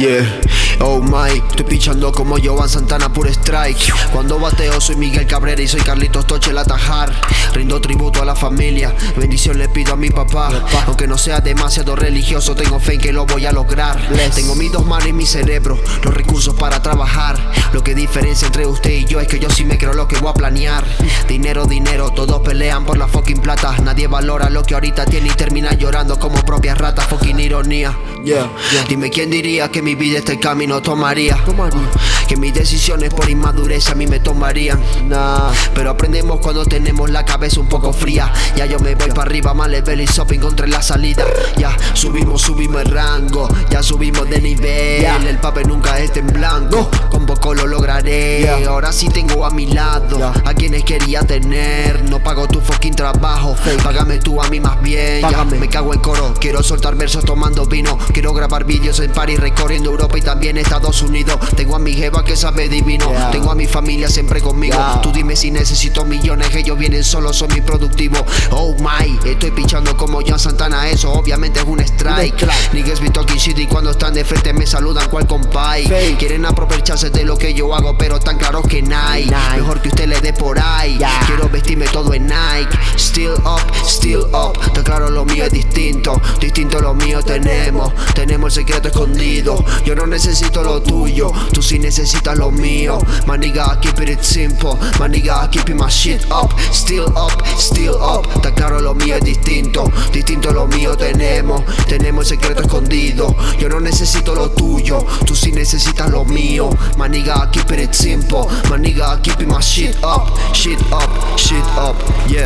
Yeah, oh my, estoy pichando como Joan Santana pur strike. Cuando bateo soy Miguel Cabrera y soy Carlitos Toche el atajar. Rindo tributo a la familia, bendición le pido a mi papá. Aunque no sea demasiado religioso, tengo fe en que lo voy a lograr. Tengo mis dos manos y mi cerebro, los recursos para trabajar. Lo que diferencia entre usted y yo es que yo sí me creo lo que voy a planear. Dinero, dinero, todos pelean por la fucking plata. Nadie valora lo que ahorita tiene y termina llorando como propias ratas. Fucking ironía. Dime quién diría que mi vida este camino tomaría. Que mis decisiones por inmadurez a mí me tomarían. Pero aprendemos cuando tenemos la cabeza un poco fría. Ya yo me voy para arriba, más level y shopping encontré la salida. Ya subimos el rango, ya subimos de nivel. El papel nunca está en blanco, con poco lo lograré. Ahora sí tengo a mi lado a quienes quería tener. No pago tu fucking trabajo, págame tú a mí más bien. Me cago en coro, quiero soltar versos tomando vino. Quiero grabar vídeos en París, recorriendo Europa y también Estados Unidos. Tengo a mi jeva que sabe divino, tengo a mi familia siempre conmigo. Tú dime si necesito millones, ellos vienen solos, son mi productivo. Oh my, estoy pichando como Joan Santana, eso obviamente es un strike. Niggas be talking shit y cuando están de frente me saludan cual compay. Quieren aprovecharse de lo que yo hago, pero tan claros que Nike. Mejor que usted le dé por ahí. Quiero vestirme todo en Nike. Still up, está claro lo mío es distinto. Distinto lo mío tenemos el secreto escondido. Yo no necesito lo tuyo, tú sí necesitas lo mío. My nigga, keep it simple. My nigga, keeping my shit up. Still up, está claro lo mío es distinto. Distinto lo mío tenemos el secreto escondido. Yo no necesito lo tuyo, tú sí necesitas lo mío. My nigga, keep it simple. My nigga, keeping my shit up. Shit up, yeah.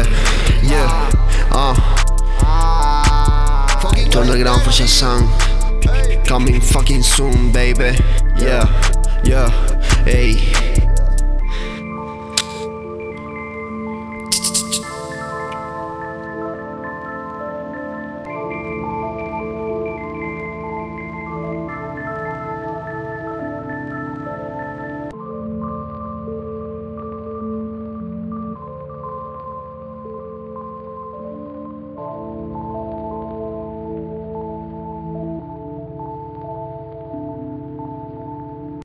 To underground for Shazam. Coming fucking soon, baby. Yeah, hey.